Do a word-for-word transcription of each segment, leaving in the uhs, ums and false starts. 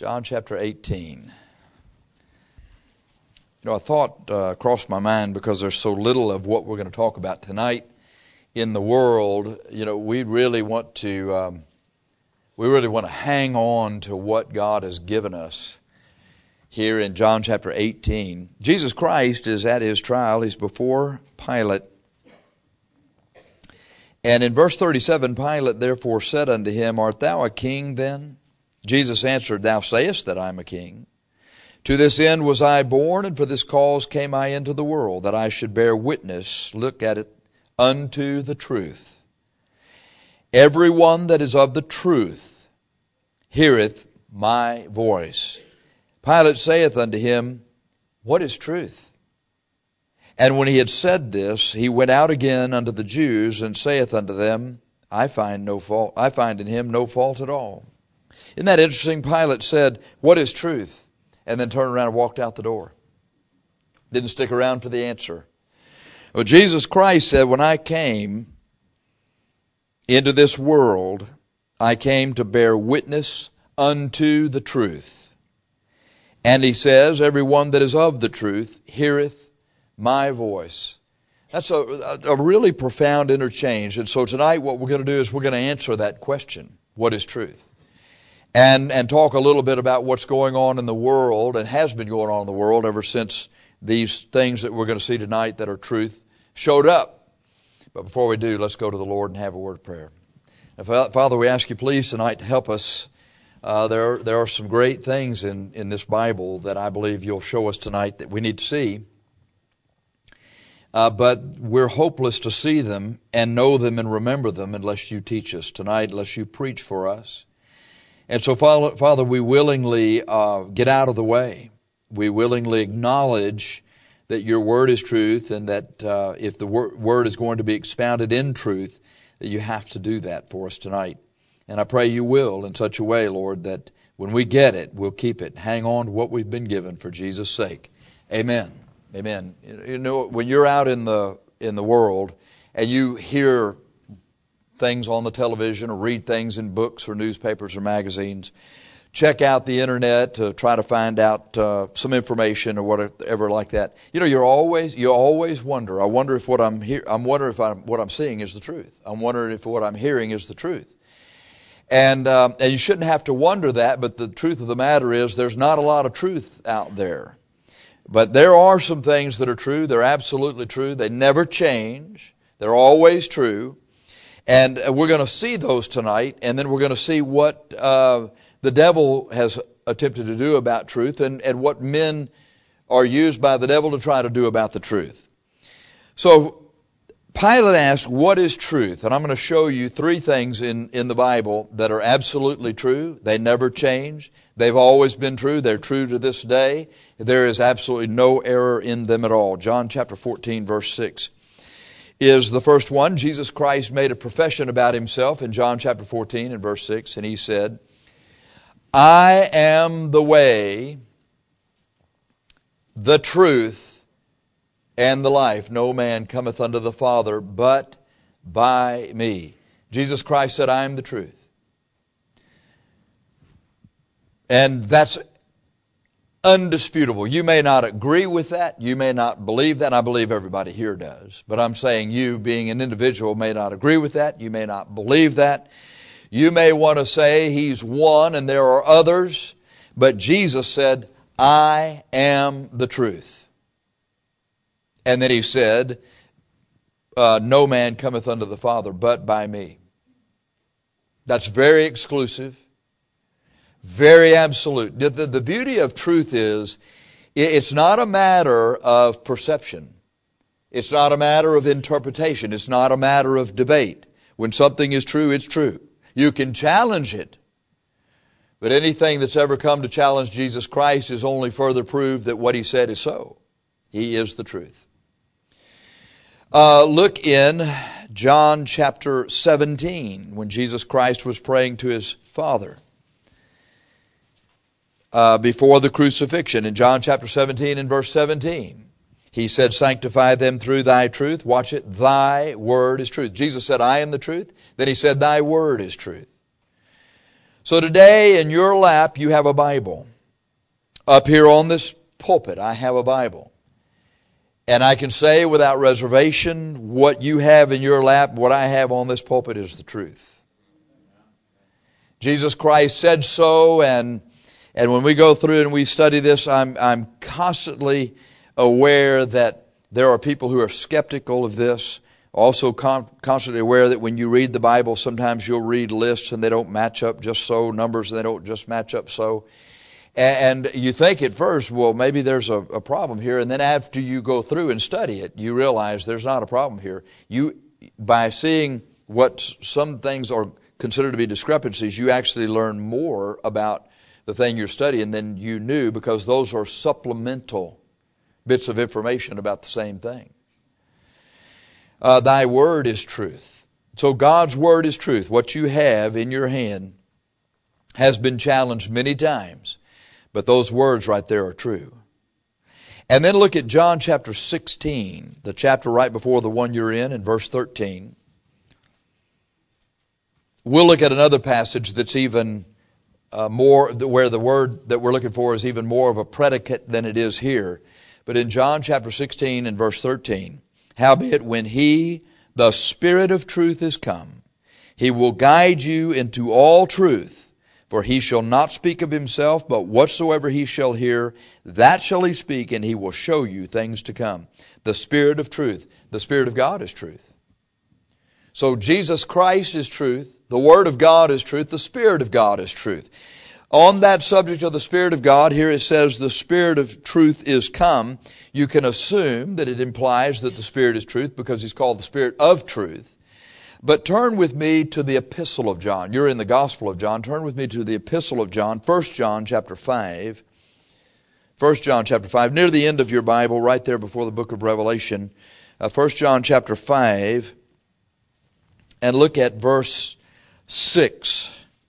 John chapter eighteen. You know, a thought uh, crossed my mind because there's so little of what we're going to talk about tonight in the world. You know, we really want to um, we really want to hang on to what God has given us here in John chapter eighteen. Jesus Christ is at his trial. He's before Pilate. And in verse thirty-seven, Pilate therefore said unto him, Art thou a king then? Jesus answered, Thou sayest that I am a king. To this end was I born, and for this cause came I into the world, that I should bear witness, look at it, unto the truth. Every one that is of the truth heareth my voice. Pilate saith unto him, What is truth? And when he had said this, he went out again unto the Jews, and saith unto them, I find no fault. I find in him no fault at all. Isn't that interesting? Pilate said, What is truth? And then turned around and walked out the door. Didn't stick around for the answer. Well, Jesus Christ said, When I came into this world, I came to bear witness unto the truth. And he says, Every one that is of the truth heareth my voice. That's a, a really profound interchange. And so tonight what we're going to do is we're going to answer that question. What is truth? And and talk a little bit about what's going on in the world and has been going on in the world ever since these things that we're going to see tonight that are truth showed up. But before we do, let's go to the Lord and have a word of prayer. Father, we ask you please tonight to help us. Uh, there, there are some great things in, in this Bible that I believe you'll show us tonight that we need to see. Uh, but we're hopeless to see them and know them and remember them unless you teach us tonight, unless you preach for us. And so, Father, we willingly uh, get out of the way. We willingly acknowledge that your word is truth, and that uh, if the wor- word is going to be expounded in truth, that you have to do that for us tonight. And I pray you will in such a way, Lord, that when we get it, we'll keep it. Hang on to what we've been given for Jesus' sake. Amen. Amen. You know, when you're out in the in the world and you hear things on the television or read things in books or newspapers or magazines, check out the internet to try to find out uh, some information or whatever like that. You know, you're always you always wonder. I wonder if what I'm hear. I'm wondering if I'm, what I'm seeing is the truth. I'm wondering if what I'm hearing is the truth. And um, and you shouldn't have to wonder that. But the truth of the matter is, there's not a lot of truth out there. But there are some things that are true. They're absolutely true. They never change. They're always true. And we're going to see those tonight, and then we're going to see what uh, the devil has attempted to do about truth, and, and what men are used by the devil to try to do about the truth. So Pilate asked, what is truth? And I'm going to show you three things in, in the Bible that are absolutely true. They never change. They've always been true. They're true to this day. There is absolutely no error in them at all. John chapter fourteen, verse six. Is the first one. Jesus Christ made a profession about himself in John chapter fourteen and verse six, and he said, I am the way, the truth, and the life. No man cometh unto the Father but by me. Jesus Christ said, I am the truth. And that's undisputable. You may not agree with that. You may not believe that. I believe everybody here does. But I'm saying you, being an individual, may not agree with that. You may not believe that. You may want to say he's one and there are others. But Jesus said, I am the truth. And then he said, uh, no man cometh unto the Father but by me. That's very exclusive. Very absolute. The, the, the beauty of truth is, it's not a matter of perception. It's not a matter of interpretation. It's not a matter of debate. When something is true, it's true. You can challenge it. But anything that's ever come to challenge Jesus Christ is only further proof that what he said is so. He is the truth. Uh, look in John chapter seventeen, when Jesus Christ was praying to his Father. Uh, before the crucifixion, in John chapter seventeen and verse seventeen. He said, sanctify them through thy truth. Watch it. Thy word is truth. Jesus said, I am the truth. Then he said, thy word is truth. So today in your lap you have a Bible. Up here on this pulpit I have a Bible. And I can say without reservation, what you have in your lap, what I have on this pulpit is the truth. Jesus Christ said so, and and when we go through and we study this, I'm I'm constantly aware that there are people who are skeptical of this. Also con- constantly aware that when you read the Bible, sometimes you'll read lists and they don't match up just so, numbers and they don't just match up so. And you think at first, well, maybe there's a, a problem here. And then after you go through and study it, you realize there's not a problem here. You, by seeing what some things are considered to be discrepancies, you actually learn more about the thing you're studying than you knew, because those are supplemental bits of information about the same thing. Uh, Thy word is truth. So God's word is truth. What you have in your hand has been challenged many times. But those words right there are true. And then look at John chapter sixteen, the chapter right before the one you're in, in verse thirteen. We'll look at another passage that's even uh, more, where the word that we're looking for is even more of a predicate than it is here. But in John chapter sixteen and verse thirteen, howbeit when He, the Spirit of truth, is come, He will guide you into all truth. For He shall not speak of Himself, but whatsoever He shall hear, that shall He speak, and He will show you things to come. The Spirit of truth. The Spirit of God is truth. So Jesus Christ is truth. The Word of God is truth. The Spirit of God is truth. On that subject of the Spirit of God, here it says the Spirit of truth is come. You can assume that it implies that the Spirit is truth because He's called the Spirit of truth. But turn with me to the Epistle of John. You're in the Gospel of John. Turn with me to the Epistle of John, First John chapter five. First John chapter five, near the end of your Bible, right there before the book of Revelation. Uh, First John chapter five, and look at verse six.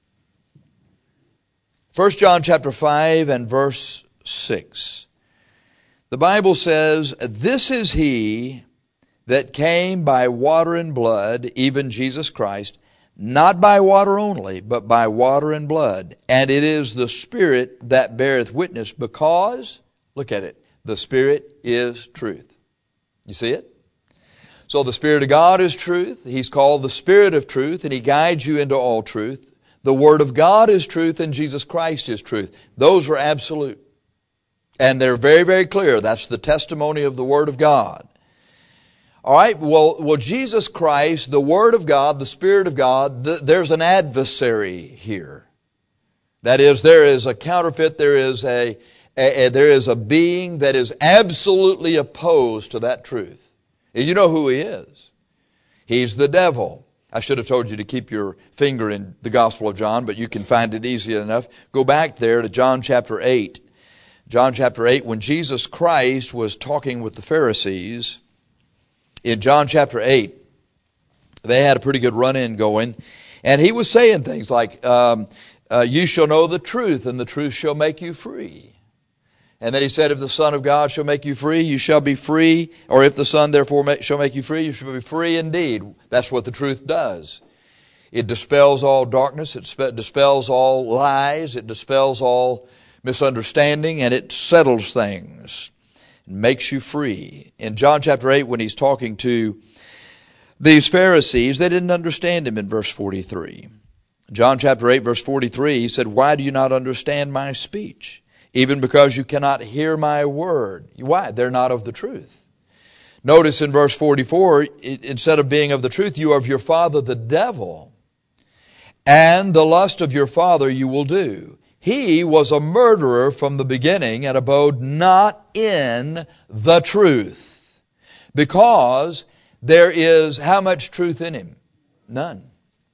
First John chapter five and verse six. The Bible says, "This is He that came by water and blood, even Jesus Christ, not by water only, but by water and blood. And it is the Spirit that beareth witness, because," look at it, "the Spirit is truth." You see it? So the Spirit of God is truth. He's called the Spirit of truth, and He guides you into all truth. The Word of God is truth, and Jesus Christ is truth. Those are absolute. And they're very, very clear. That's the testimony of the Word of God. All right, well, well, Jesus Christ, the Word of God, the Spirit of God, th- there's an adversary here. That is, there is a counterfeit, there is a, a, a there is a being that is absolutely opposed to that truth. And you know who he is. He's the devil. I should have told you to keep your finger in the Gospel of John, but you can find it easy enough. Go back there to John chapter eight. John chapter eight, when Jesus Christ was talking with the Pharisees, in John chapter eight, they had a pretty good run-in going. And he was saying things like, um, uh, you shall know the truth, and the truth shall make you free. And then he said, if the Son of God shall make you free, you shall be free. Or if the Son therefore make, shall make you free, you shall be free indeed. That's what the truth does. It dispels all darkness. It spe- dispels all lies. It dispels all misunderstanding. And it settles things. It makes you free. In John chapter eight, when he's talking to these Pharisees, they didn't understand him in verse forty-three. John chapter eight, verse forty-three, he said, why do you not understand my speech? Even because you cannot hear my word. Why? They're not of the truth. Notice in verse forty-four, instead of being of the truth, you are of your father the devil, and the lust of your father you will do. He was a murderer from the beginning and abode not in the truth, because there is how much truth in him? None.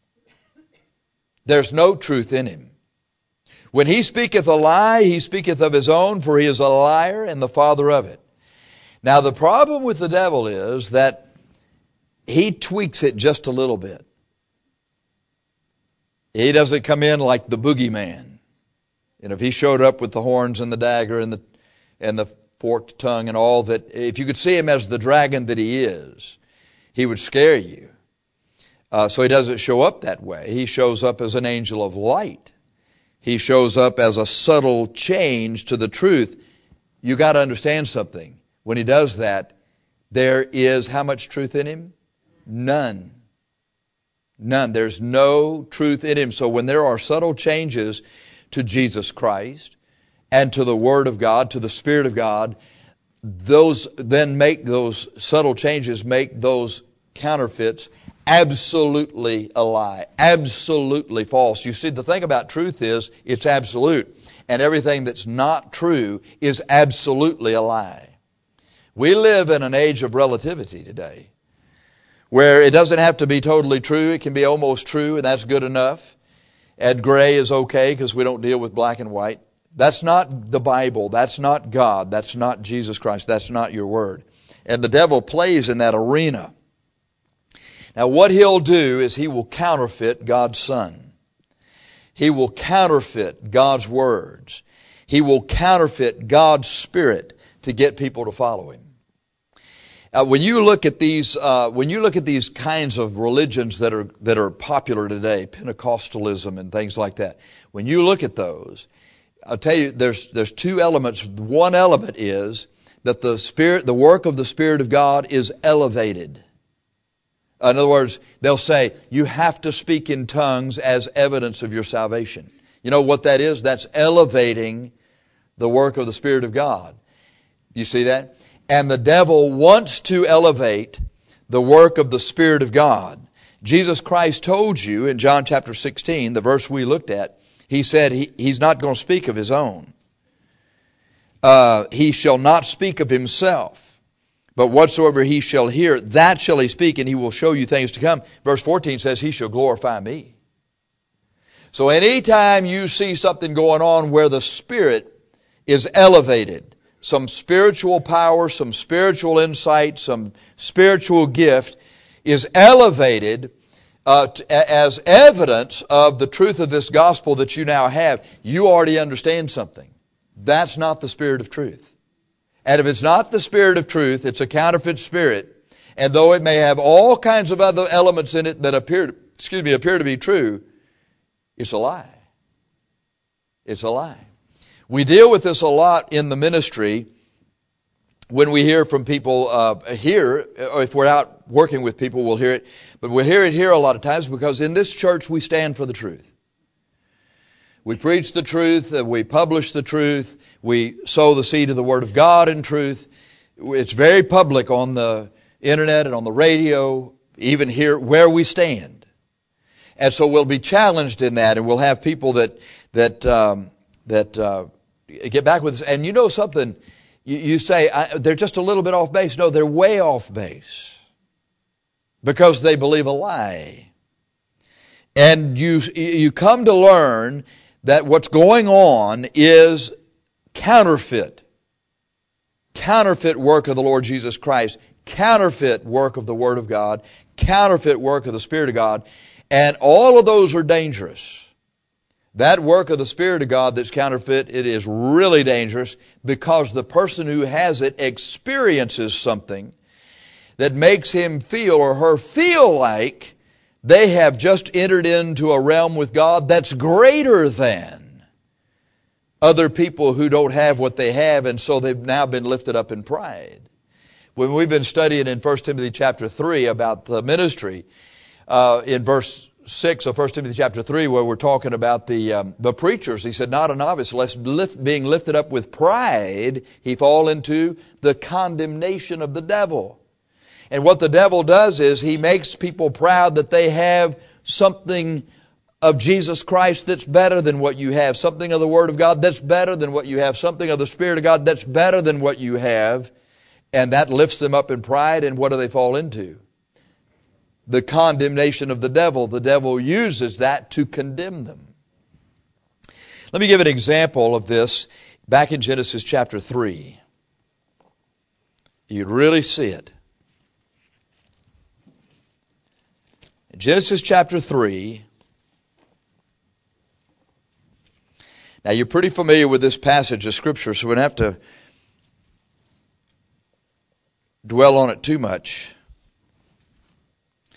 There's no truth in him. When he speaketh a lie, he speaketh of his own, for he is a liar and the father of it. Now the problem with the devil is that he tweaks it just a little bit. He doesn't come in like the boogeyman. And if he showed up with the horns and the dagger and the and the forked tongue and all that, if you could see him as the dragon that he is, he would scare you. Uh, so he doesn't show up that way. He shows up as an angel of light. he shows up as a subtle change to the truth. You got to understand something. When he does that, there is how much truth in him? None. None. There's no truth in him. So when there are subtle changes to Jesus Christ and to the Word of God, to the Spirit of God, those then make those subtle changes, make those counterfeits absolutely a lie, absolutely false. You see, the thing about truth is it's absolute, and everything that's not true is absolutely a lie. We live in an age of relativity today, where it doesn't have to be totally true. It can be almost true, and that's good enough. And gray is okay because we don't deal with black and white. That's not the Bible. That's not God. That's not Jesus Christ. That's not your Word. And the devil plays in that arena. Now, what he'll do is he will counterfeit God's Son. He will counterfeit God's words. He will counterfeit God's Spirit to get people to follow Him. Uh, when you look at these, uh, when you look at these kinds of religions that are that are popular today, Pentecostalism and things like that, when you look at those, I'll tell you, there's there's two elements. One element is that the Spirit, the work of the Spirit of God, is elevated. In other words, they'll say you have to speak in tongues as evidence of your salvation. You know what that is? That's elevating the work of the Spirit of God. You see that? And the devil wants to elevate the work of the Spirit of God. Jesus Christ told you in John chapter sixteen, the verse we looked at, He said he, He's not going to speak of His own. Uh, he shall not speak of Himself, but whatsoever He shall hear, that shall He speak, and He will show you things to come. Verse fourteen says, He shall glorify Me. So anytime you see something going on where the Spirit is elevated, some spiritual power, some spiritual insight, some spiritual gift is elevated uh, t- as evidence of the truth of this gospel that you now have, you already understand something. That's not the Spirit of truth. And if it's not the Spirit of truth, it's a counterfeit spirit. And though it may have all kinds of other elements in it that appear, to, excuse me, appear to be true, it's a lie. It's a lie. We deal with this a lot in the ministry when we hear from people uh, here, or if we're out working with people, we'll hear it. But we'll hear it here a lot of times because in this church we stand for the truth. We preach the truth, uh, we publish the truth, we sow the seed of the Word of God in truth. It's very public on the internet and on the radio, even here where we stand. And so we'll be challenged in that, and we'll have people that that um, that uh, get back with us. And you know something, you, you say, I, they're just a little bit off base. No, they're way off base because they believe a lie. And you you come to learn that what's going on is counterfeit. Counterfeit work of the Lord Jesus Christ. Counterfeit work of the Word of God. Counterfeit work of the Spirit of God. And all of those are dangerous. That work of the Spirit of God that's counterfeit, it is really dangerous because the person who has it experiences something that makes him feel or her feel like they have just entered into a realm with God that's greater than other people who don't have what they have, and so they've now been lifted up in pride. When we've been studying in First Timothy chapter three about the ministry, uh, in verse six of First Timothy chapter three, where we're talking about the um, the preachers, he said, not a novice, lest lift, being lifted up with pride, he fall into the condemnation of the devil. And what the devil does is he makes people proud that they have something of Jesus Christ that's better than what you have, something of the Word of God that's better than what you have, something of the Spirit of God that's better than what you have, and that lifts them up in pride, and what do they fall into? The condemnation of the devil. The devil uses that to condemn them. Let me give an example of this back in Genesis chapter three. You'd really see it. Genesis chapter three. Now you're pretty familiar with this passage of Scripture, so we don't have to dwell on it too much.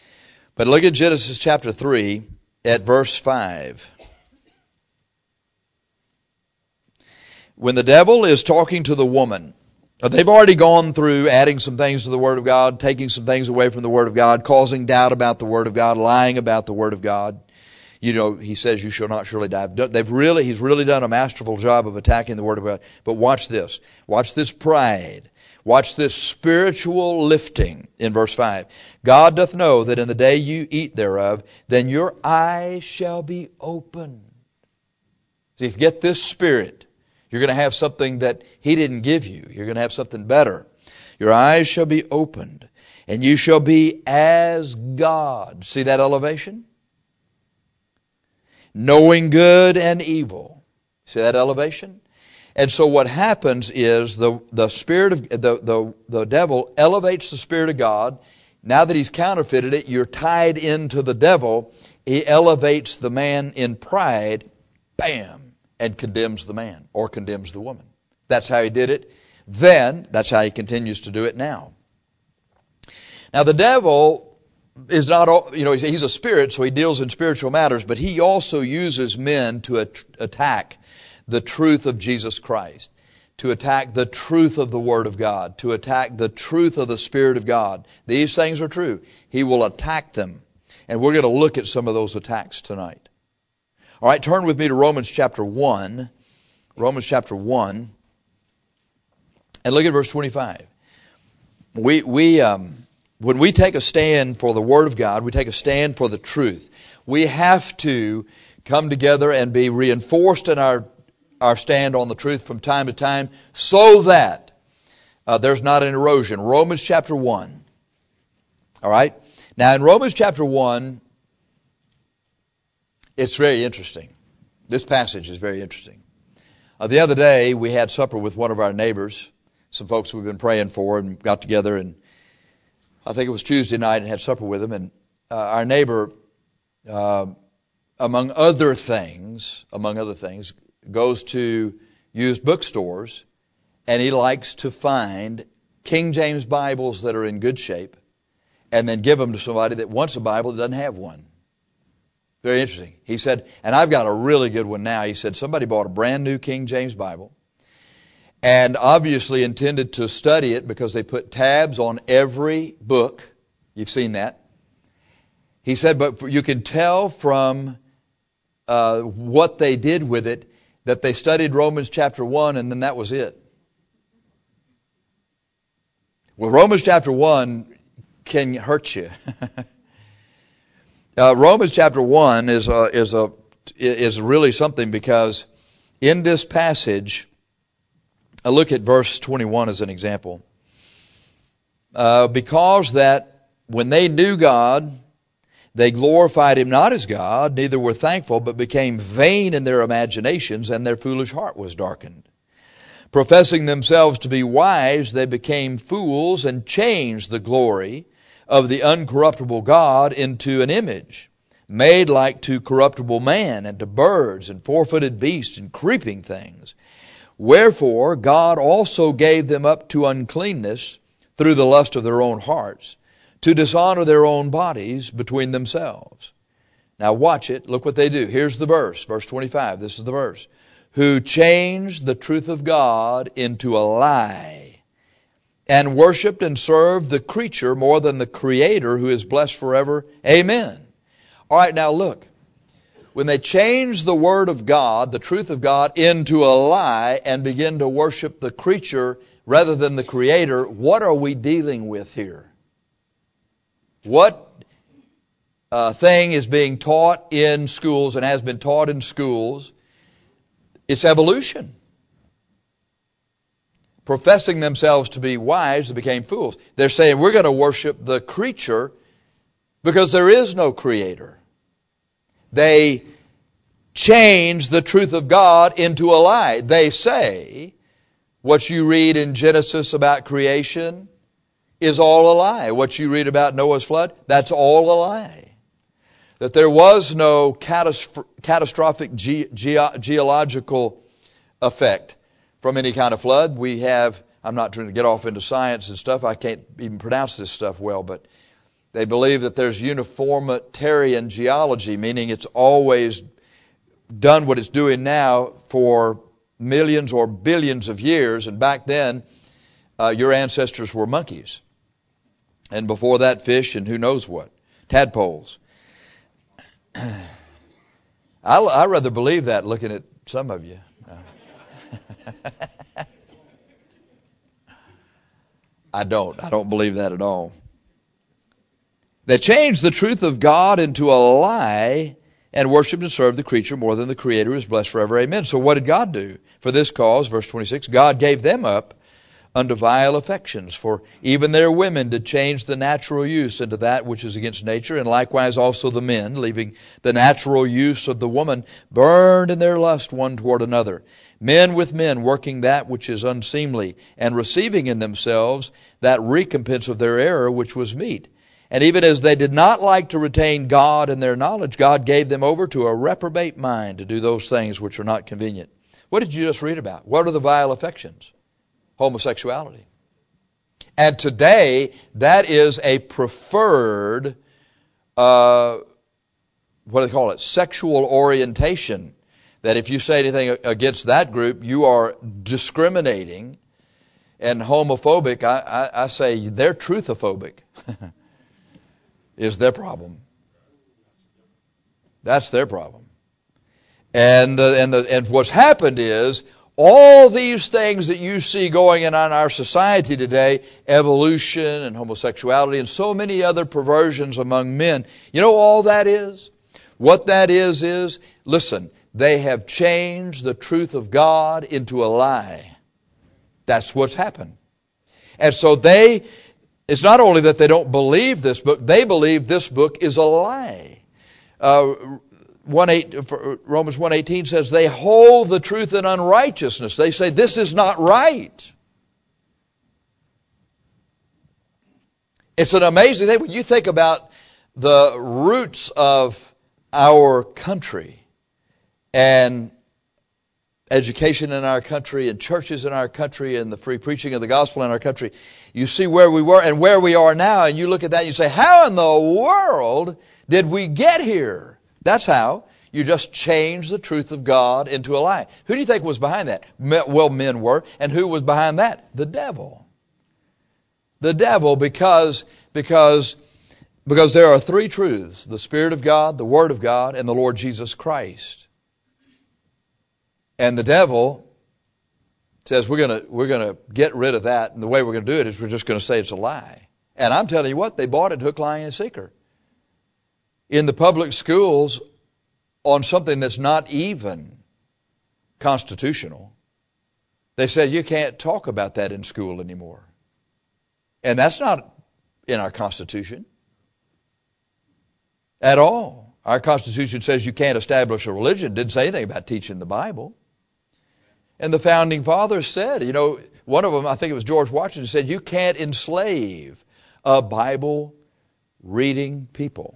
But look at Genesis chapter three at verse five. when the devil is talking to the woman, they've already gone through adding some things to the Word of God, taking some things away from the Word of God, causing doubt about the Word of God, lying about the Word of God. You know, he says, you shall not surely die. They've really, he's really done a masterful job of attacking the Word of God. But watch this. Watch this pride. Watch this spiritual lifting in verse five. God doth know that in the day you eat thereof, then your eyes shall be opened. See, if you get this spirit, you're going to have something that He didn't give you. You're going to have something better. Your eyes shall be opened, and you shall be as God. See that elevation? Knowing good and evil. See that elevation? And so what happens is the, the spirit of the, the, the devil elevates the Spirit of God. Now that he's counterfeited it, you're tied into the devil. He elevates the man in pride, bam, and condemns the man or condemns the woman. That's how he did it then. That's how he continues to do it now. Now the devil is not, you know, he's a spirit, so he deals in spiritual matters, but he also uses men to at- attack the truth of Jesus Christ, to attack the truth of the Word of God, to attack the truth of the Spirit of God. These things are true. He will attack them. And we're going to look at some of those attacks tonight. All right, turn with me to Romans chapter one. Romans chapter one. And look at verse twenty-five. We, we, um, when we take a stand for the Word of God, we take a stand for the truth. We have to come together and be reinforced in our our stand on the truth from time to time so that uh, there's not an erosion. Romans chapter one. All right? Now in Romans chapter one, it's very interesting. This passage is very interesting. Uh, the other day we had supper with one of our neighbors, some folks we've been praying for, and got together, and I think it was Tuesday night, and had supper with them. And uh, our neighbor, uh, among other things, among other things, goes to used bookstores, and he likes to find King James Bibles that are in good shape and then give them to somebody that wants a Bible that doesn't have one. Very interesting. He said, and I've got a really good one now. He said somebody bought a brand new King James Bible and obviously intended to study it because they put tabs on every book. You've seen that. He said, but you can tell from uh, what they did with it that they studied Romans chapter one and then that was it. Well, Romans chapter one can hurt you. uh, Romans chapter one is a, is a is really something, because in this passage, I look at verse twenty-one as an example. Uh, because that when they knew God, they glorified Him not as God, neither were thankful, but became vain in their imaginations, and their foolish heart was darkened. Professing themselves to be wise, they became fools and changed the glory of the uncorruptible God into an image, made like to corruptible man, and to birds, and four-footed beasts, and creeping things. Wherefore God also gave them up to uncleanness through the lust of their own hearts, to dishonor their own bodies between themselves. Now watch it. Look what they do. Here's the verse. Verse twenty-five. This is the verse. Who changed the truth of God into a lie, and worshiped and served the creature more than the Creator, who is blessed forever. Amen. All right, now look. When they change the Word of God, the truth of God, into a lie and begin to worship the creature rather than the Creator, what are we dealing with here? What uh, thing is being taught in schools and has been taught in schools? It's evolution. Professing themselves to be wise, they became fools. They're saying we're going to worship the creature because there is no Creator. They change the truth of God into a lie. They say what you read in Genesis about creation is all a lie. What you read about Noah's flood, that's all a lie. That there was no catastro- catastrophic ge- ge- geological effect from any kind of flood. We have, I'm not trying to get off into science and stuff, I can't even pronounce this stuff well, but they believe that there's uniformitarian geology, meaning it's always done what it's doing now for millions or billions of years, and back then uh, your ancestors were monkeys. And before that, fish and who knows what, tadpoles. I, I rather believe that looking at some of you. I don't. I don't believe that at all. They changed the truth of God into a lie and worshiped and served the creature more than the Creator, who is blessed forever. Amen. So what did God do? For this cause, verse twenty-six, God gave them up unto vile affections, for even their women did change the natural use into that which is against nature, and likewise also the men, leaving the natural use of the woman, burned in their lust one toward another. Men with men working that which is unseemly, and receiving in themselves that recompense of their error which was meet. And even as they did not like to retain God in their knowledge, God gave them over to a reprobate mind to do those things which are not convenient. What did you just read about? What are the vile affections? Homosexuality. And today, that is a preferred, uh, what do they call it, sexual orientation. That if you say anything against that group, you are discriminating and homophobic. I, I, I say they're truthophobic. Is their problem. That's their problem. And, uh, and, the, and what's happened is, all these things that you see going on in our society today, evolution and homosexuality and so many other perversions among men, you know all that is? What that is is, listen, they have changed the truth of God into a lie. That's what's happened. And so they, it's not only that they don't believe this book, they believe this book is a lie. Uh, one eight, Romans one eighteen says they hold the truth in unrighteousness. They say this is not right. It's an amazing thing when you think about the roots of our country and education in our country and churches in our country and the free preaching of the gospel in our country. You see where we were and where we are now, and you look at that and you say, how in the world did we get here? That's how. You just changed the truth of God into a lie. Who do you think was behind that? Well, men were. And who was behind that? The devil. The devil, because, because, because there are three truths: the Spirit of God, the Word of God, and the Lord Jesus Christ. And the devil says we're going to we're going to get rid of that, and the way we're going to do it is we're just going to say it's a lie. And I'm telling you what, they bought it hook, line, and sinker. In the public schools, on something that's not even constitutional, they said you can't talk about that in school anymore. And that's not in our Constitution at all. Our Constitution says you can't establish a religion. It didn't say anything about teaching the Bible. And the Founding Fathers said, you know, one of them, I think it was George Washington, said you can't enslave a Bible-reading people.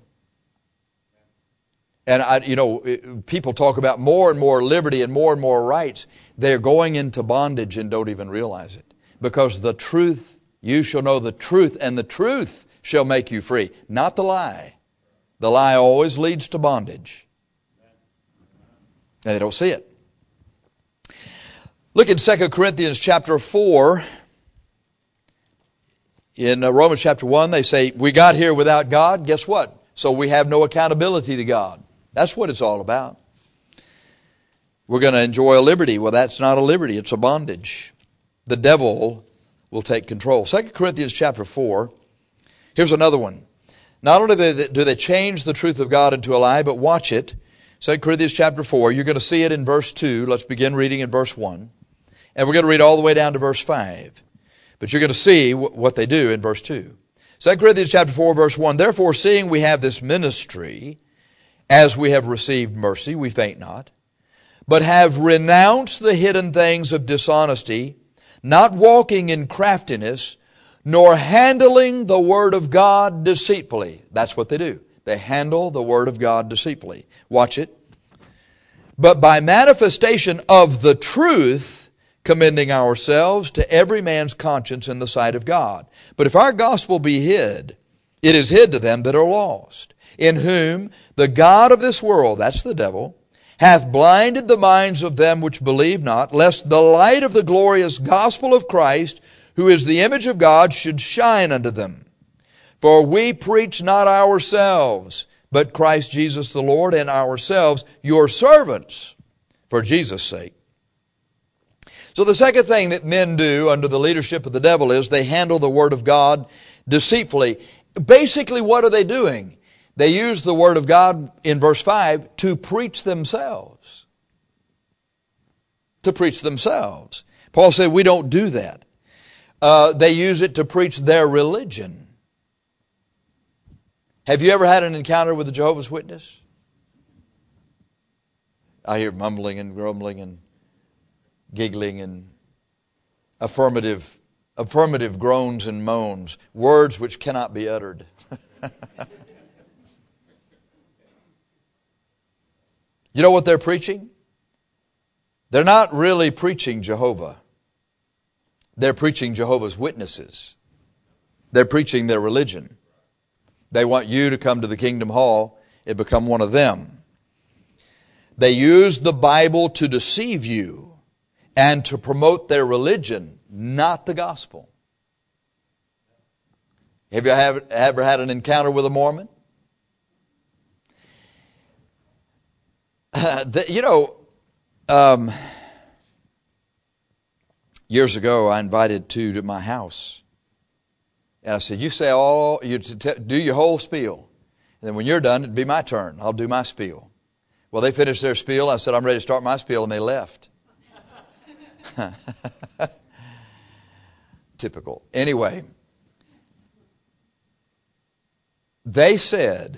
And, I, you know, people talk about more and more liberty and more and more rights. They're going into bondage and don't even realize it. Because the truth, you shall know the truth, and the truth shall make you free. Not the lie. The lie always leads to bondage. And they don't see it. Look in Second Corinthians chapter four. In Romans chapter one, they say, we got here without God. Guess what? So we have no accountability to God. That's what it's all about. We're going to enjoy a liberty. Well, that's not a liberty. It's a bondage. The devil will take control. Second Corinthians chapter four. Here's another one. Not only do they change the truth of God into a lie, but watch it. Second Corinthians chapter four. You're going to see it in verse two. Let's begin reading in verse one. And we're going to read all the way down to verse five. But you're going to see what they do in verse two. Second Corinthians chapter four, verse one. Therefore, seeing we have this ministry, as we have received mercy, we faint not, but have renounced the hidden things of dishonesty, not walking in craftiness, nor handling the word of God deceitfully. That's what they do. They handle the word of God deceitfully. Watch it. But by manifestation of the truth, commending ourselves to every man's conscience in the sight of God. But if our gospel be hid, it is hid to them that are lost, in whom the God of this world, that's the devil, hath blinded the minds of them which believe not, lest the light of the glorious gospel of Christ, who is the image of God, should shine unto them. For we preach not ourselves, but Christ Jesus the Lord, and ourselves your servants for Jesus' sake. So the second thing that men do under the leadership of the devil is they handle the Word of God deceitfully. Basically, what are they doing? They use the Word of God in verse five to preach themselves. To preach themselves. Paul said we don't do that. Uh, they use it to preach their religion. Have you ever had an encounter with a Jehovah's Witness? I hear mumbling and grumbling and giggling and affirmative, affirmative groans and moans, words which cannot be uttered. You know what they're preaching? They're not really preaching Jehovah. They're preaching Jehovah's Witnesses. They're preaching their religion. They want you to come to the Kingdom Hall and become one of them. They use the Bible to deceive you and to promote their religion, not the gospel. Have you ever had an encounter with a Mormon? Uh, the, you know, um, years ago I invited two to my house. And I said, you say all, you t- do your whole spiel. And then when you're done, it'd be my turn. I'll do my spiel. Well, they finished their spiel. I said, I'm ready to start my spiel, and they left. Typical. Anyway, they said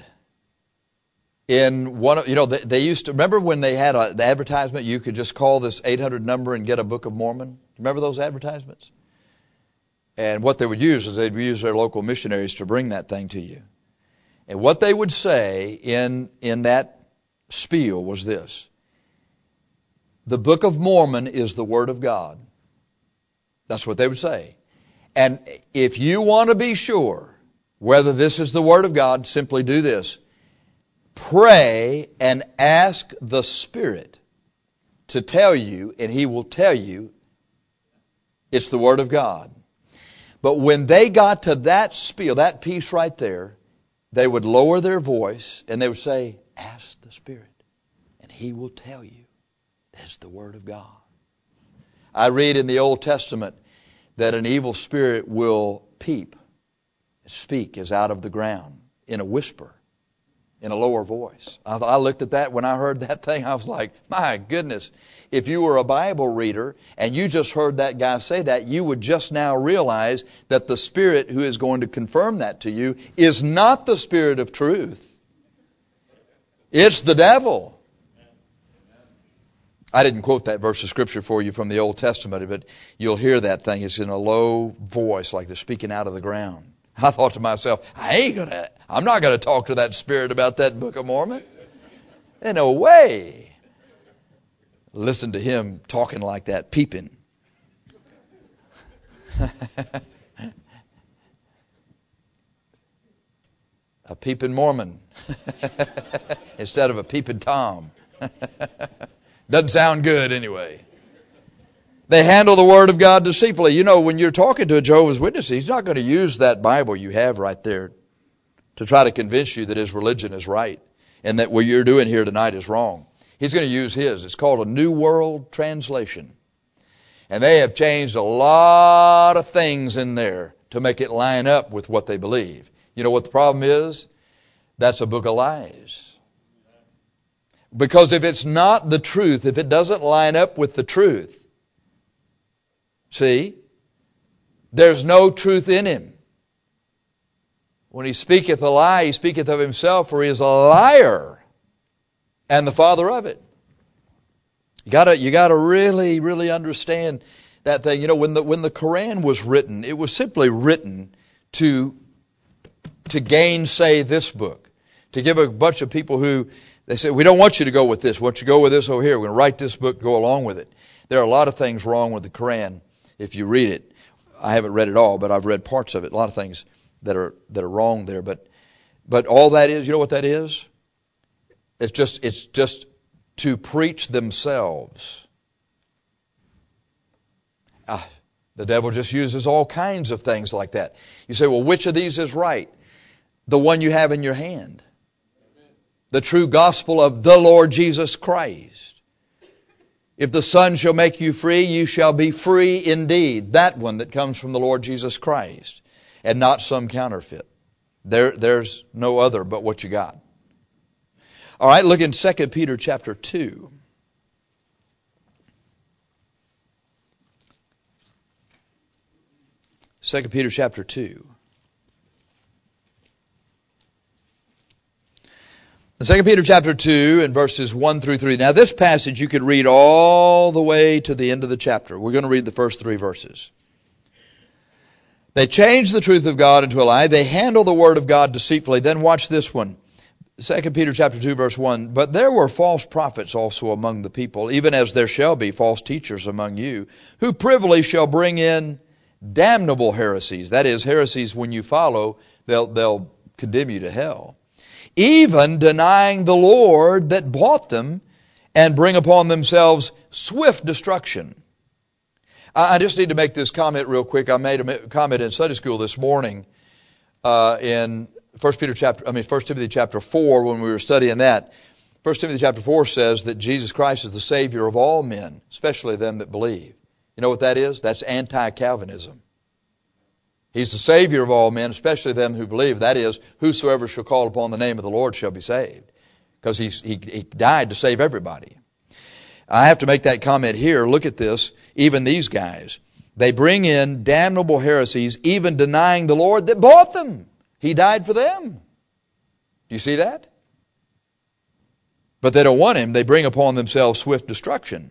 in one of, you know, they, they used to, remember when they had a, the advertisement, you could just call this eight hundred number and get a Book of Mormon? Remember those advertisements? And what they would use is they'd use their local missionaries to bring that thing to you. And what they would say in, in that spiel was this: the Book of Mormon is the Word of God. That's what they would say. And if you want to be sure whether this is the Word of God, simply do this. Pray and ask the Spirit to tell you, and He will tell you it's the Word of God. But when they got to that spiel, that piece right there, they would lower their voice and they would say, ask the Spirit and He will tell you that's the Word of God. I read in the Old Testament that an evil spirit will peep, speak as out of the ground in a whisper, in a lower voice. I, I looked at that when I heard that thing. I was like, my goodness, if you were a Bible reader and you just heard that guy say that, you would just now realize that the Spirit who is going to confirm that to you is not the Spirit of truth. It's the devil. I didn't quote that verse of Scripture for you from the Old Testament, but you'll hear that thing. It's in a low voice, like they're speaking out of the ground. I thought to myself, I ain't gonna, I'm not going to talk to that spirit about that Book of Mormon. In no way. Listen to him talking like that, peeping. A peeping Mormon instead of a peeping Tom. Doesn't sound good anyway. They handle the Word of God deceitfully. You know, when you're talking to a Jehovah's Witness, he's not going to use that Bible you have right there to try to convince you that his religion is right and that what you're doing here tonight is wrong. He's going to use his. It's called a New World Translation. And they have changed a lot of things in there to make it line up with what they believe. You know what the problem is? That's a book of lies. Because if it's not the truth, if it doesn't line up with the truth, see, there's no truth in him. When he speaketh a lie, he speaketh of himself, for he is a liar and the father of it. You gotta, you gotta really, really understand that thing. You know, when the when the Quran was written, it was simply written to to gainsay this book, to give a bunch of people who they said, we don't want you to go with this. We want you to go with this over here. We're going to write this book, go along with it. There are a lot of things wrong with the Quran if you read it. I haven't read it all, but I've read parts of it. A lot of things that are that are wrong there. But but all that is, you know what that is? It's just it's just to preach themselves. Ah, the devil just uses all kinds of things like that. You say, well, which of these is right? The one you have in your hand. The true gospel of the Lord Jesus Christ. If the Son shall make you free, you shall be free indeed. That one that comes from the Lord Jesus Christ. And not some counterfeit. There, there's no other but what you got. All right, look in Second Peter chapter two. Second Peter chapter two. Second Peter chapter two and verses one through three. Now this passage you could read all the way to the end of the chapter. We're going to read the first three verses. They change the truth of God into a lie. They handle the word of God deceitfully. Then watch this one. Second Peter chapter two verse one. But there were false prophets also among the people, even as there shall be false teachers among you, who privily shall bring in damnable heresies. That is, heresies when you follow, they'll, they'll condemn you to hell. Even denying the Lord that bought them, and bring upon themselves swift destruction. I just need to make this comment real quick. I made a comment in Sunday school this morning uh, in First Peter chapter, I mean First Timothy chapter four when we were studying that. First Timothy chapter four says that Jesus Christ is the Savior of all men, especially them that believe. You know what that is? That's anti-Calvinism. He's the Savior of all men, especially them who believe. That is, whosoever shall call upon the name of the Lord shall be saved. Because he's, he, he died to save everybody. I have to make that comment here. Look at this. Even these guys. They bring in damnable heresies, even denying the Lord that bought them. He died for them. Do you see that? But they don't want Him. They bring upon themselves swift destruction.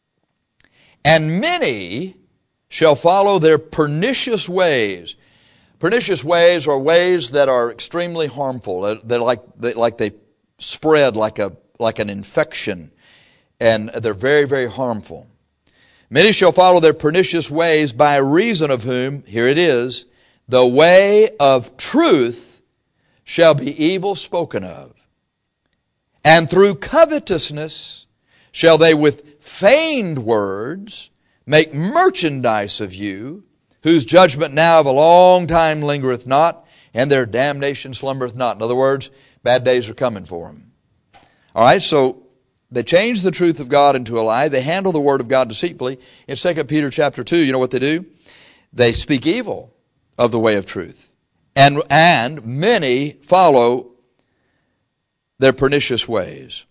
And many shall follow their pernicious ways. Pernicious ways are ways that are extremely harmful. They're like, they, like they spread like a like an infection. And they're very, very harmful. Many shall follow their pernicious ways, by reason of whom, here it is, the way of truth shall be evil spoken of. And through covetousness shall they with feigned words make merchandise of you, whose judgment now of a long time lingereth not, and their damnation slumbereth not. In other words, bad days are coming for them. All right, so they change the truth of God into a lie. They handle the word of God deceitfully. In Second Peter chapter two, you know what they do? They speak evil of the way of truth. And, and many follow their pernicious ways.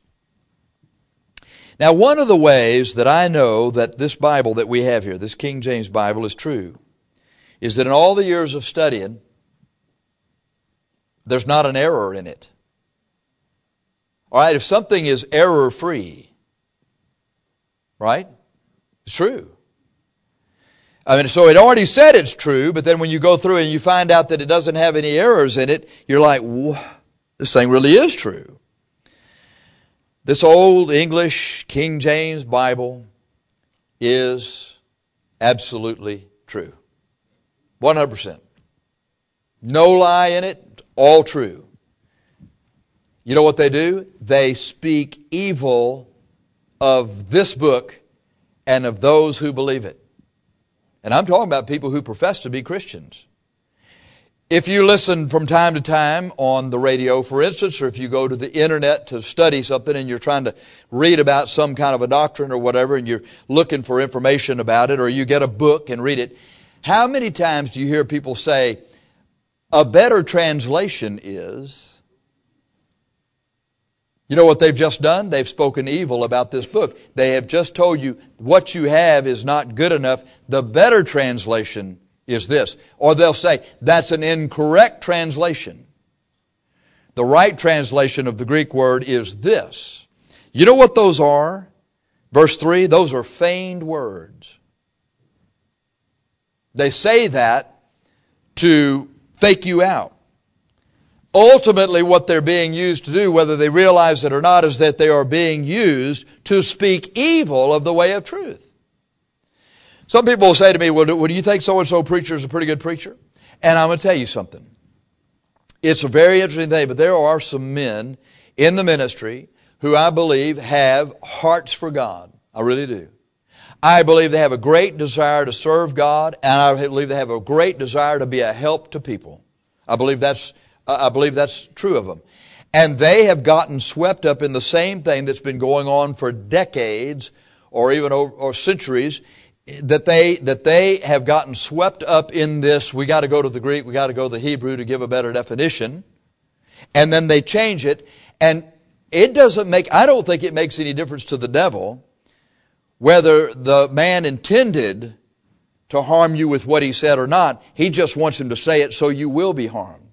Now, one of the ways that I know that this Bible that we have here, this King James Bible, is true, is that in all the years of studying, there's not an error in it. All right, if something is error-free, right, it's true. I mean, so it already said it's true, but then when you go through and you find out that it doesn't have any errors in it, you're like, this thing really is true. This old English King James Bible is absolutely true. one hundred percent. No lie in it, all true. You know what they do? They speak evil of this book and of those who believe it. And I'm talking about people who profess to be Christians. If you listen from time to time on the radio, for instance, or if you go to the internet to study something and you're trying to read about some kind of a doctrine or whatever and you're looking for information about it, or you get a book and read it, how many times do you hear people say, a better translation is... You know what they've just done? They've spoken evil about this book. They have just told you what you have is not good enough. The better translation is this. Or they'll say, that's an incorrect translation. The right translation of the Greek word is this. You know what those are? Verse three, those are feigned words. They say that to fake you out. Ultimately, what they're being used to do, whether they realize it or not, is that they are being used to speak evil of the way of truth. Some people will say to me, well, do, well, do you think so-and-so preacher is a pretty good preacher? And I'm going to tell you something. It's a very interesting thing, but there are some men in the ministry who I believe have hearts for God. I really do. I believe they have a great desire to serve God, and I believe they have a great desire to be a help to people. I believe that's, I believe that's true of them. And they have gotten swept up in the same thing that's been going on for decades or even over, or centuries, that they, that they have gotten swept up in this, we got to go to the Greek, we got to go to the Hebrew to give a better definition. And then they change it. And it doesn't make, I don't think it makes any difference to the devil whether the man intended to harm you with what he said or not. He just wants him to say it so you will be harmed.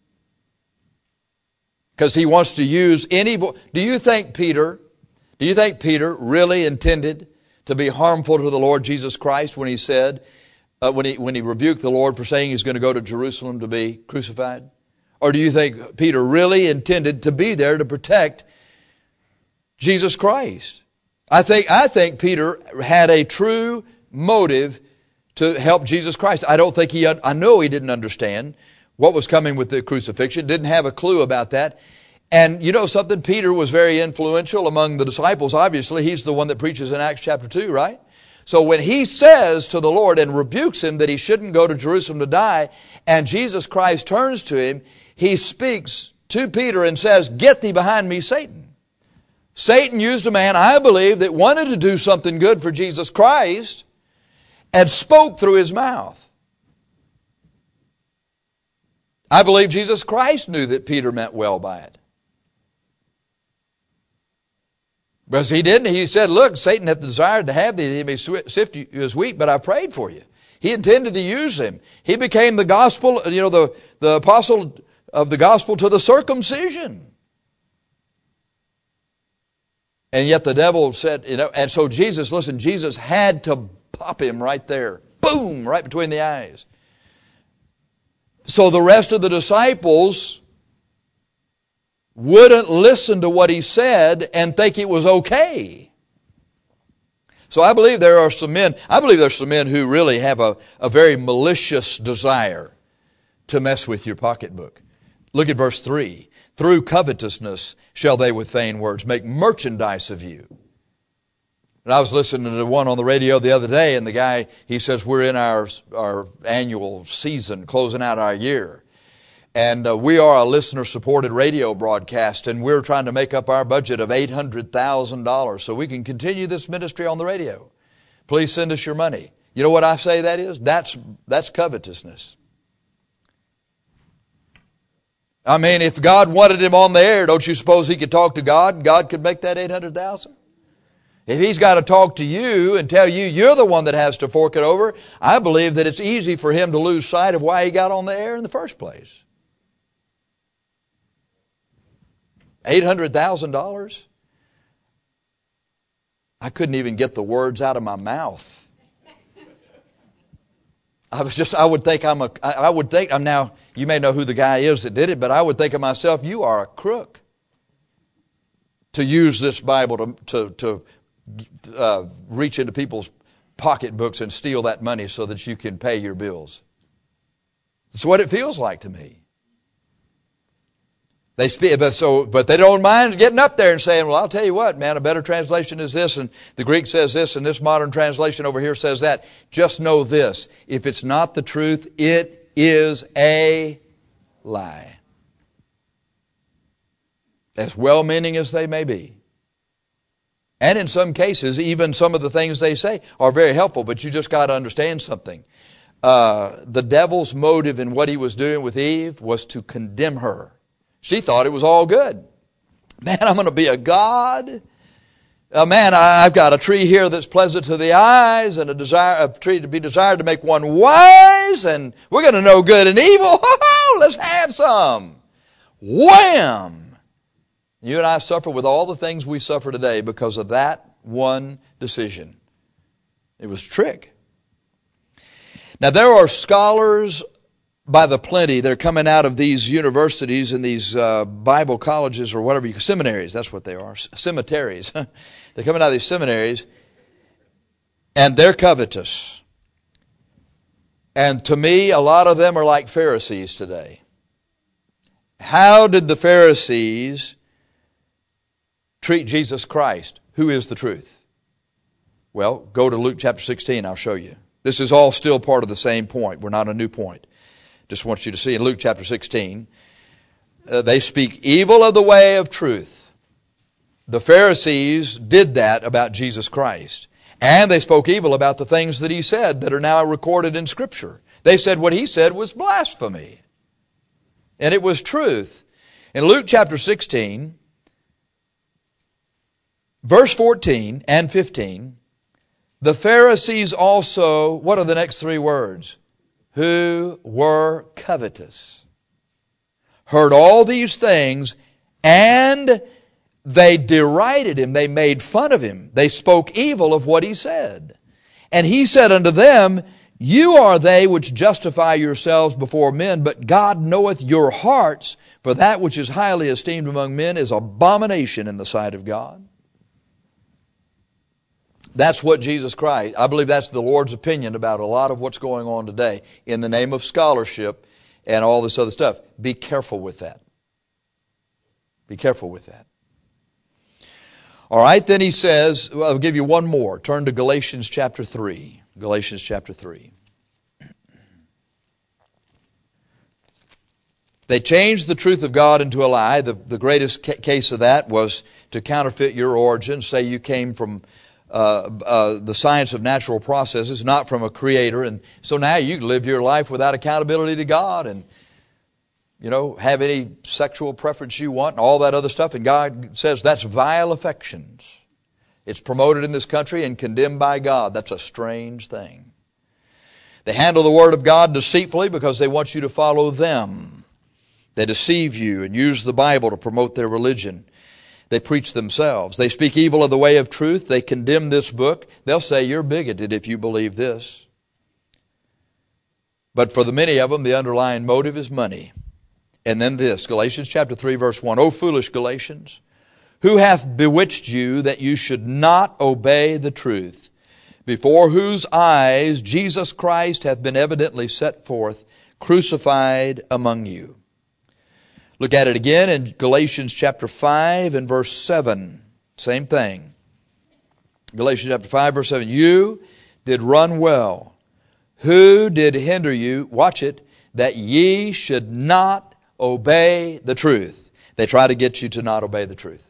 Because he wants to use any vo- Do you think Peter, do you think Peter really intended to be harmful to the Lord Jesus Christ when he said, uh, when he when he rebuked the Lord for saying he's going to go to Jerusalem to be crucified? Or do you think Peter really intended to be there to protect Jesus Christ? I think, I think Peter had a true motive to help Jesus Christ. I don't think he, I know he didn't understand what was coming with the crucifixion, didn't have a clue about that. And you know something? Peter was very influential among the disciples. Obviously, he's the one that preaches in Acts chapter two, right? So when he says to the Lord and rebukes him that he shouldn't go to Jerusalem to die, and Jesus Christ turns to him, he speaks to Peter and says, "Get thee behind me, Satan." Satan used a man, I believe, that wanted to do something good for Jesus Christ and spoke through his mouth. I believe Jesus Christ knew that Peter meant well by it. Because he didn't. He said, "Look, Satan hath desired to have thee, that he may sift you as wheat, but I prayed for you." He intended to use him. He became the gospel, you know, the, the apostle of the gospel to the circumcision. And yet the devil said, you know, and so Jesus, listen, Jesus had to pop him right there. Boom, right between the eyes. So the rest of the disciples wouldn't listen to what he said and think it was okay. So I believe there are some men, I believe there's some men who really have a, a very malicious desire to mess with your pocketbook. Look at verse three. "Through covetousness shall they with vain words make merchandise of you." And I was listening to one on the radio the other day, and the guy, he says, we're in our, our annual season, closing out our year. And uh, we are a listener-supported radio broadcast, and we're trying to make up our budget of eight hundred thousand dollars so we can continue this ministry on the radio. Please send us your money. You know what I say that is? That's, that's covetousness. I mean, if God wanted him on the air, don't you suppose he could talk to God? God could make that eight hundred thousand dollars? If he's got to talk to you and tell you you're the one that has to fork it over, I believe that it's easy for him to lose sight of why he got on the air in the first place. eight hundred thousand dollars? I couldn't even get the words out of my mouth. I was just, I would think I'm a, I would think, I'm now, you may know who the guy is that did it, but I would think of myself, you are a crook to use this Bible to, to, to uh, reach into people's pocketbooks and steal that money so that you can pay your bills. That's what it feels like to me. They speak, but so, but they don't mind getting up there and saying, "Well, I'll tell you what, man, a better translation is this, and the Greek says this, and this modern translation over here says that." Just know this: if it's not the truth, it is a lie. As well-meaning as they may be. And in some cases, even some of the things they say are very helpful, but you just got to understand something. Uh, the devil's motive in what he was doing with Eve was to condemn her. She thought it was all good. Man, I'm going to be a god. Uh, man, I, I've got a tree here that's pleasant to the eyes, and a desire, a tree to be desired to make one wise, and we're going to know good and evil. Ho-ho, let's have some. Wham! You and I suffer with all the things we suffer today because of that one decision. It was a trick. Now, there are scholars by the plenty. They're coming out of these universities and these uh, Bible colleges or whatever you seminaries. That's what they are, cemeteries. They're coming out of these seminaries, and they're covetous. And to me, a lot of them are like Pharisees today. How did the Pharisees treat Jesus Christ, who is the truth? Well, go to Luke chapter sixteen, I'll show you. This is all still part of the same point. We're not a new point. Just want you to see in Luke chapter sixteen, uh, they speak evil of the way of truth. The Pharisees did that about Jesus Christ. And they spoke evil about the things that He said that are now recorded in Scripture. They said what He said was blasphemy. And it was truth. In Luke chapter sixteen, verse fourteen and fifteen, the Pharisees also, what are the next three words? Who were covetous, heard all these things, and they derided Him. They made fun of Him. They spoke evil of what He said. And He said unto them, You are they which justify yourselves before men, but God knoweth your hearts, for that which is highly esteemed among men is abomination in the sight of God. That's what Jesus Christ, I believe that's the Lord's opinion about a lot of what's going on today in the name of scholarship and all this other stuff. Be careful with that. Be careful with that. All right, then he says, well, I'll give you one more. Turn to Galatians chapter three. Galatians chapter three. They changed the truth of God into a lie. The, the greatest ca- case of that was to counterfeit your origin. Say you came from uh, uh, the science of natural processes, not from a creator. And so now you live your life without accountability to God and, you know, have any sexual preference you want and all that other stuff. And God says that's vile affections. It's promoted in this country and condemned by God. That's a strange thing. They handle the Word of God deceitfully because they want you to follow them. They deceive you and use the Bible to promote their religion. They preach themselves. They speak evil of the way of truth. They condemn this book. They'll say you're bigoted if you believe this. But for the many of them, the underlying motive is money. And then this, Galatians chapter three, verse one. O foolish Galatians, who hath bewitched you that you should not obey the truth, before whose eyes Jesus Christ hath been evidently set forth, crucified among you. Look at it again in Galatians chapter five and verse seven. Same thing. Galatians chapter five, verse seven. You did run well. Who did hinder you, watch it, that ye should not obey the truth? They try to get you to not obey the truth.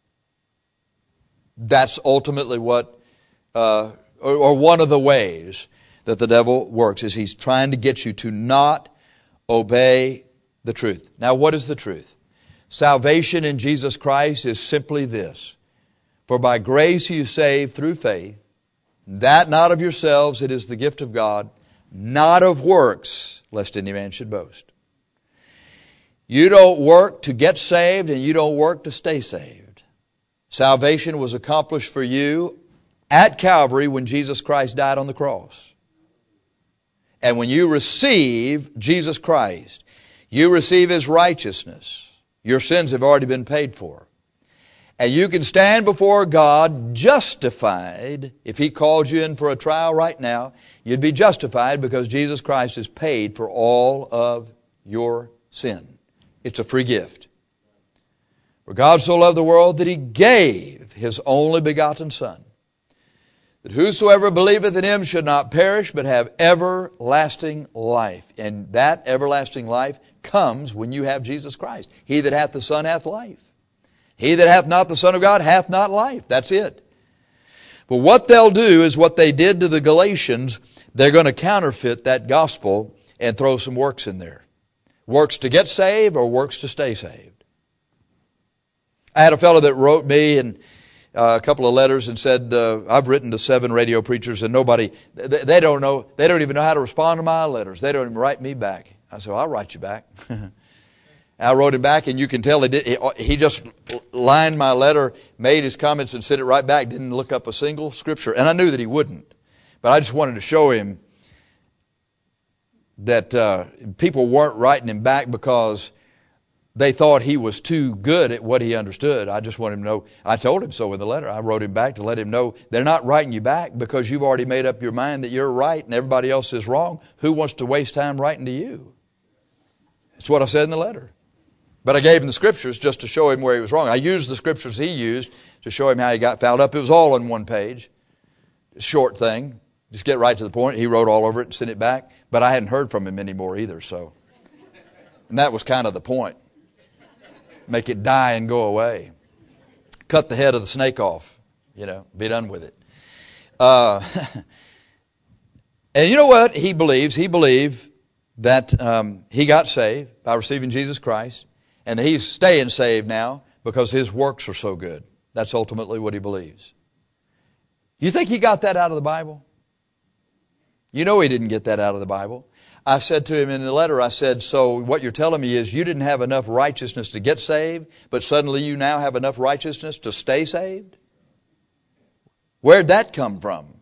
That's ultimately what, uh, or, or one of the ways that the devil works, is he's trying to get you to not obey the truth. Now, what is the truth? Salvation in Jesus Christ is simply this. For by grace you saved through faith, that not of yourselves, it is the gift of God, not of works, lest any man should boast. You don't work to get saved, and you don't work to stay saved. Salvation was accomplished for you at Calvary when Jesus Christ died on the cross. And when you receive Jesus Christ, you receive His righteousness. Your sins have already been paid for. And you can stand before God justified. If He called you in for a trial right now, you'd be justified because Jesus Christ has paid for all of your sin. It's a free gift. For God so loved the world that He gave His only begotten Son, that whosoever believeth in Him should not perish, but have everlasting life. And that everlasting life comes when you have Jesus Christ. He that hath the Son hath life. He that hath not the Son of God hath not life. That's it. But what they'll do is what they did to the Galatians. They're going to counterfeit that gospel and throw some works in there. Works to get saved or works to stay saved. I had a fellow that wrote me and Uh, a couple of letters and said, uh, I've written to seven radio preachers and nobody, they, they don't know, they don't even know how to respond to my letters. They don't even write me back. I said, well, I'll write you back. I wrote him back and you can tell he did. He, he just lined my letter, made his comments and sent it right back. Didn't look up a single scripture. And I knew that he wouldn't. But I just wanted to show him that uh, people weren't writing him back because they thought he was too good at what he understood. I just wanted him to know. I told him so in the letter. I wrote him back to let him know they're not writing you back because you've already made up your mind that you're right and everybody else is wrong. Who wants to waste time writing to you? That's what I said in the letter. But I gave him the scriptures just to show him where he was wrong. I used the scriptures he used to show him how he got fouled up. It was all on one page. Short thing. Just get right to the point. He wrote all over it and sent it back. But I hadn't heard from him anymore either. So, and that was kind of the point. Make it die and go away. Cut the head of the snake off. You know, be done with it. Uh, and you know what he believes? He believed that um, he got saved by receiving Jesus Christ. And that he's staying saved now because his works are so good. That's ultimately what he believes. You think he got that out of the Bible? You know he didn't get that out of the Bible. I said to him in the letter, I said, so what you're telling me is you didn't have enough righteousness to get saved, but suddenly you now have enough righteousness to stay saved? Where'd that come from?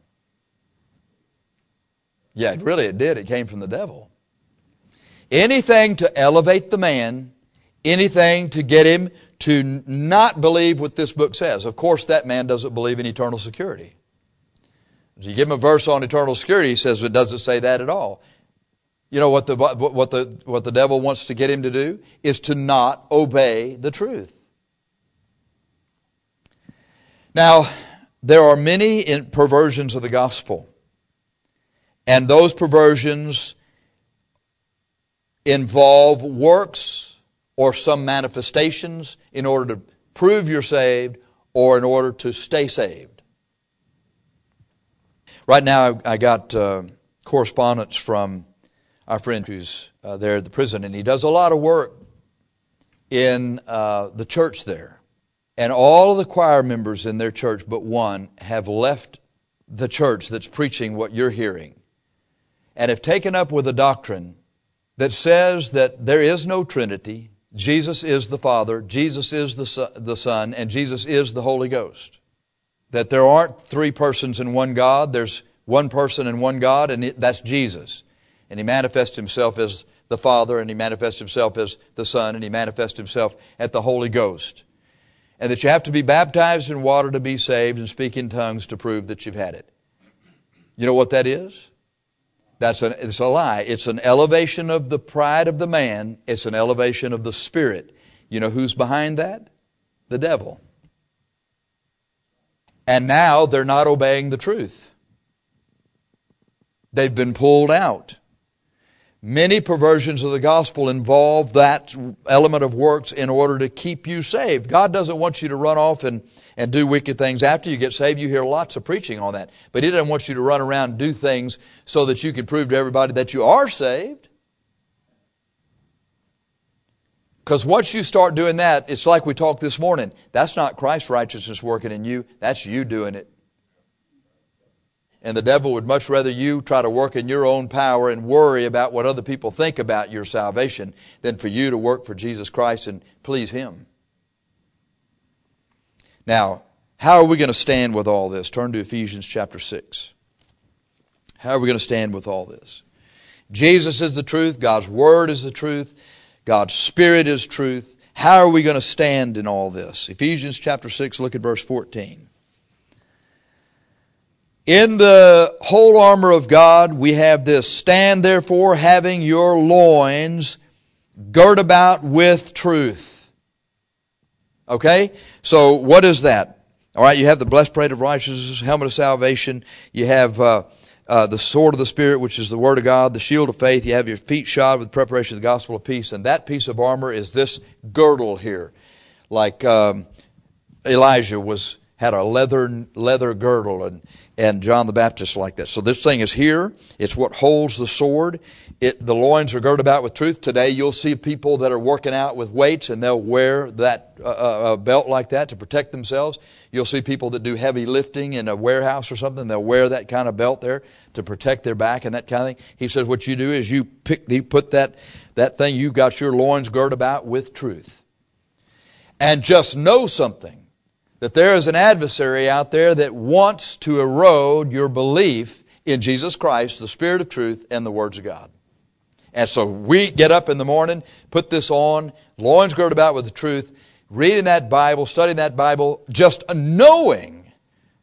Yeah, really it did. It came from the devil. Anything to elevate the man, anything to get him to not believe what this book says. Of course, that man doesn't believe in eternal security. If you give him a verse on eternal security, he says it doesn't say that at all. You know what the what the what the devil wants to get him to do is to not obey the truth. Now, there are many perversions of the gospel, and those perversions involve works or some manifestations in order to prove you're saved or in order to stay saved. Right now I got uh, correspondence from our friend who's uh, there at the prison, and he does a lot of work in uh, the church there. And all of the choir members in their church but one have left the church that's preaching what you're hearing and have taken up with a doctrine that says that there is no Trinity. Jesus is the Father, Jesus is the the Son, and Jesus is the Holy Ghost. That there aren't three persons in one God, there's one person in one God, and that's Jesus. And He manifests Himself as the Father, and He manifests Himself as the Son, and He manifests Himself as the Holy Ghost. And that you have to be baptized in water to be saved and speak in tongues to prove that you've had it. You know what that is? That's an, it's a lie. It's an elevation of the pride of the man. It's an elevation of the spirit. You know who's behind that? The devil. And now they're not obeying the truth. They've been pulled out. Many perversions of the gospel involve that element of works in order to keep you saved. God doesn't want you to run off and, and do wicked things after you get saved. You hear lots of preaching on that. But He doesn't want you to run around and do things so that you can prove to everybody that you are saved. Because once you start doing that, it's like we talked this morning. That's not Christ's righteousness working in you. That's you doing it. And the devil would much rather you try to work in your own power and worry about what other people think about your salvation than for you to work for Jesus Christ and please Him. Now, how are we going to stand with all this? Turn to Ephesians chapter six. How are we going to stand with all this? Jesus is the truth. God's Word is the truth. God's Spirit is truth. How are we going to stand in all this? Ephesians chapter six, look at verse fourteen. In the whole armor of God, we have this: stand therefore, having your loins girt about with truth. Okay? So what is that? All right, you have the breastplate of righteousness, helmet of salvation. You have uh, uh, the sword of the Spirit, which is the Word of God, the shield of faith. You have your feet shod with preparation of the gospel of peace. And that piece of armor is this girdle here. Like um, Elijah was had a leather leather girdle, and And John the Baptist like that. So this thing is here. It's what holds the sword. It, the loins are girded about with truth. Today you'll see people that are working out with weights, and they'll wear that uh, uh, belt like that to protect themselves. You'll see people that do heavy lifting in a warehouse or something. They'll wear that kind of belt there to protect their back and that kind of thing. He says what you do is you pick, you put that, that thing, you've got your loins girded about with truth. And just know something. That there is an adversary out there that wants to erode your belief in Jesus Christ, the Spirit of truth, and the words of God. And so we get up in the morning, put this on, loins girded about with the truth, reading that Bible, studying that Bible, just knowing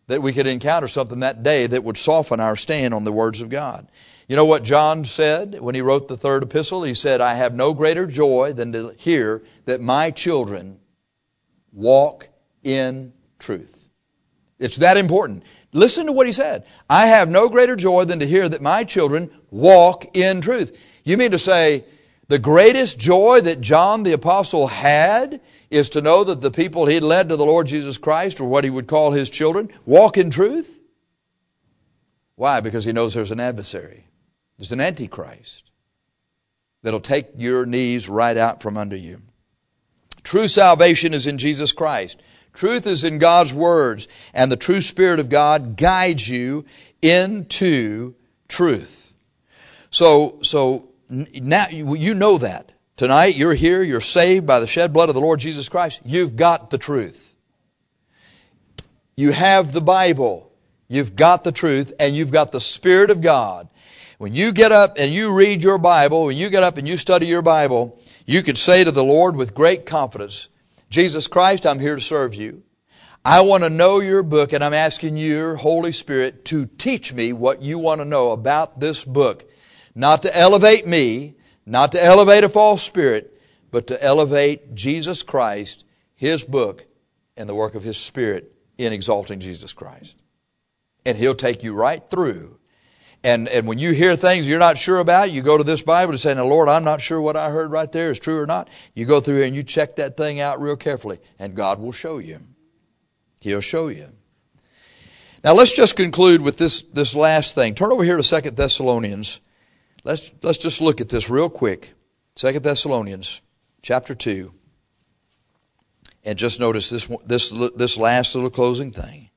that we could encounter something that day that would soften our stand on the words of God. You know what John said when he wrote the third epistle? He said, I have no greater joy than to hear that my children walk in truth. It's that important. Listen to what he said. I have no greater joy than to hear that my children walk in truth. You mean to say the greatest joy that John the Apostle had is to know that the people he'd led to the Lord Jesus Christ, or what he would call his children, walk in truth? Why? Because he knows there's an adversary. There's an antichrist that'll take your knees right out from under you. True salvation is in Jesus Christ. Truth is in God's words, and the true Spirit of God guides you into truth. So, so now you know that. Tonight you're here, you're saved by the shed blood of the Lord Jesus Christ. You've got the truth. You have the Bible. You've got the truth, and you've got the Spirit of God. When you get up and you read your Bible, when you get up and you study your Bible, you could say to the Lord with great confidence, Jesus Christ, I'm here to serve you. I want to know your book, and I'm asking your Holy Spirit to teach me what you want to know about this book. Not to elevate me, not to elevate a false spirit, but to elevate Jesus Christ, His book, and the work of His Spirit in exalting Jesus Christ. And He'll take you right through. And, and when you hear things you're not sure about, you go to this Bible and say, now Lord, I'm not sure what I heard right there is true or not. You go through here and you check that thing out real carefully, and God will show you. He'll show you. Now let's just conclude with this, this last thing. Turn over here to Second Thessalonians. Let's, let's just look at this real quick. Second Thessalonians chapter two. And just notice this, this, this last little closing thing.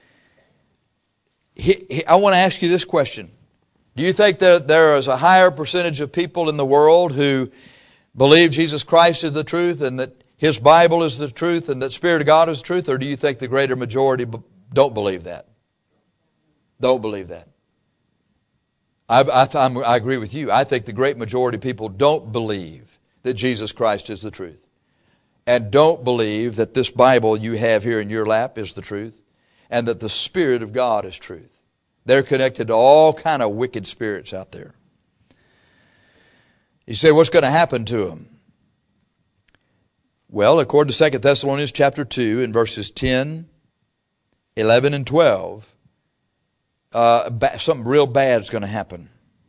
He, he, I want to ask you this question. Do you think that there is a higher percentage of people in the world who believe Jesus Christ is the truth and that His Bible is the truth and that Spirit of God is the truth? Or do you think the greater majority don't believe that? Don't believe that. I, I, I'm, I agree with you. I think the great majority of people don't believe that Jesus Christ is the truth. And don't believe that this Bible you have here in your lap is the truth. And that the Spirit of God is truth. They're connected to all kind of wicked spirits out there. You say, what's going to happen to them? Well, according to Second Thessalonians chapter two, in verses ten, eleven, and twelve, uh, something real bad is going to happen.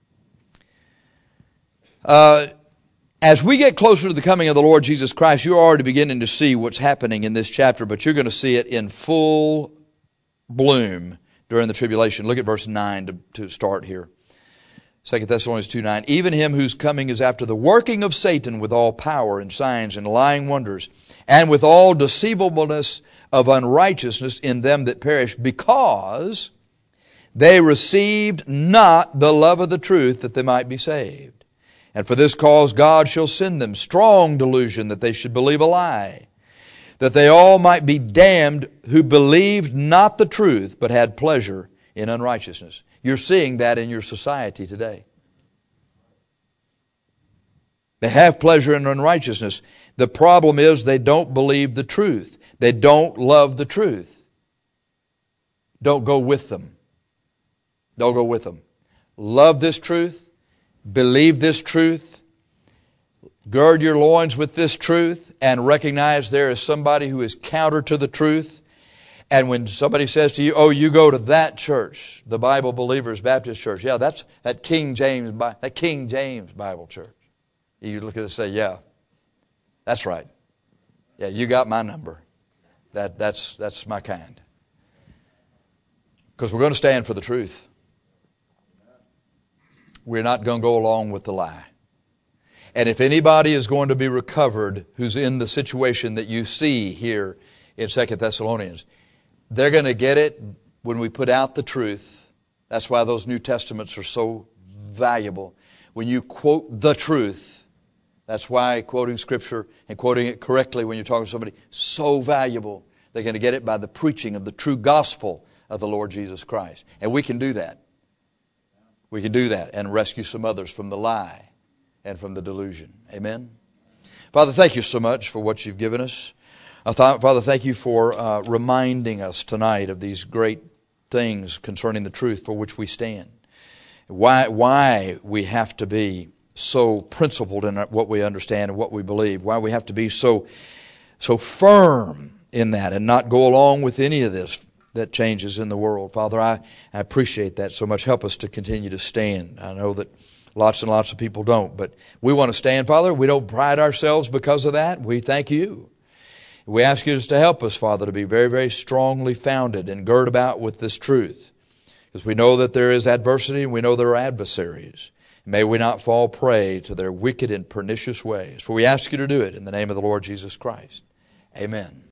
Uh, as we get closer to the coming of the Lord Jesus Christ, you're already beginning to see what's happening in this chapter, but you're going to see it in full bloom during the tribulation. Look at verse nine to, to start here. Second Thessalonians two nine. Even him whose coming is after the working of Satan with all power and signs and lying wonders, and with all deceivableness of unrighteousness in them that perish, because they received not the love of the truth that they might be saved. And for this cause God shall send them strong delusion that they should believe a lie, that they all might be damned who believed not the truth, but had pleasure in unrighteousness. You're seeing that in your society today. They have pleasure in unrighteousness. The problem is they don't believe the truth. They don't love the truth. Don't go with them. Don't go with them. Love this truth. Believe this truth. Gird your loins with this truth and recognize there is somebody who is counter to the truth. And when somebody says to you, oh, you go to that church, the Bible Believers Baptist Church. Yeah, that's that King James, that King James Bible Church. You look at it and say, yeah, that's right. Yeah, you got my number. That, that's, that's my kind. Because we're going to stand for the truth. We're not going to go along with the lie. And if anybody is going to be recovered who's in the situation that you see here in Second Thessalonians, they're going to get it when we put out the truth. That's why those New Testaments are so valuable. When you quote the truth, that's why quoting Scripture and quoting it correctly when you're talking to somebody, so valuable. They're going to get it by the preaching of the true gospel of the Lord Jesus Christ. And we can do that. We can do that and rescue some others from the lie and from the delusion. Amen? Father, thank you so much for what you've given us. I thought, Father, thank you for uh, reminding us tonight of these great things concerning the truth for which we stand. Why, why we have to be so principled in what we understand and what we believe. Why we have to be so, so firm in that and not go along with any of this that changes in the world. Father, I, I appreciate that so much. Help us to continue to stand. I know that lots and lots of people don't, but we want to stand, Father. We don't pride ourselves because of that. We thank you. We ask you just to help us, Father, to be very, very strongly founded and gird about with this truth. Because we know that there is adversity and we know there are adversaries. May we not fall prey to their wicked and pernicious ways. For we ask you to do it in the name of the Lord Jesus Christ. Amen.